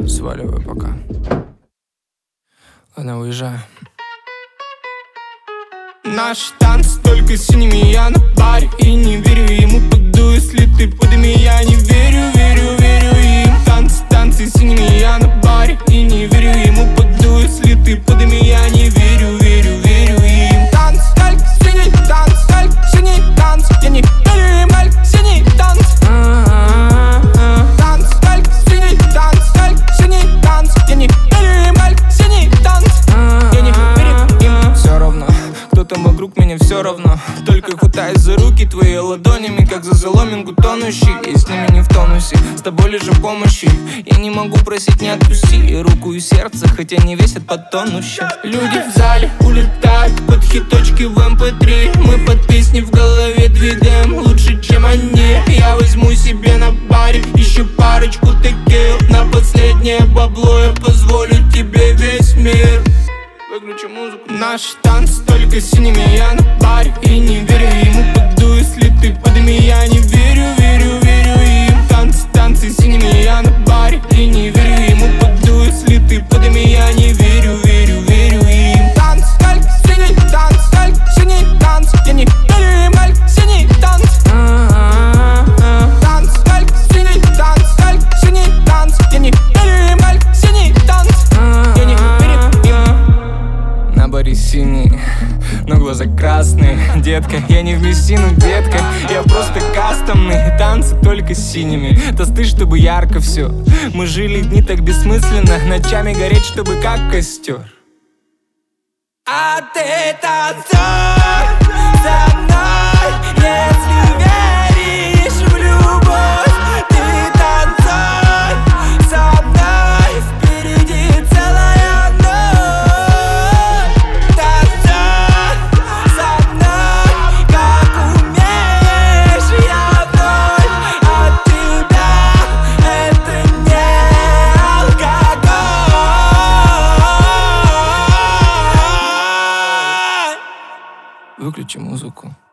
Сваливаю пока. Ладно, уезжаю. Наш танц только с синими, я на паре и не верю ему, подду, если ты под ими. Я не верю, верю им. Танцы с синими, я на паре и не верю ему, подду, если ты под ими. Я не верю им. Танц, только синий танц, только синий танц. Я не верю им, только синий танц. Танц, только синий танц, только синий танц. Я не верю им, только синий танц. Я не верю им. Все равно, кто там вокруг, меня все равно. Только хватаюсь за руки твои ладонями, как за соломинку тонущий. И с ними не в тонусе, с тобой лишь в помощи. Я не могу просить, не отпусти руку и сердце, хотя не весят по тонну щас. Люди в зале улетают под хиточки в MP3. Мы под песни в голове двигаем лучше, чем они. Я возьму себе на баре еще парочку текил. На последнее бабло я позволю тебе весь мир. Выключи музыку. Наш танц только с синими, я на паре и не верю ему, подду, если ты под ими. Я не верю им. Танцы с синими, я на паре и не верю ему, подду, если ты под ими. Я не верю им. Танц, только синий танц, только синий танц. Я не верю им, только синий танц. Танц, только синий танц, только синий танц. Я не верю им, только синий танц. Я не верю им. На баре синий, но глаза красные. Детка, я не в Мессину, детка, я просто кастомный. Танцы только с синими, тосты, чтобы ярко все. Мы жили дни так бессмысленно, ночами гореть, чтобы как костер. А ты танцуй со мной, если веришь в любовь. Ты танцуй со мной, впереди целая ночь. Танцуй со мной, как умеешь, я вновь от тебя. Это не алкоголь. Выключи музыку.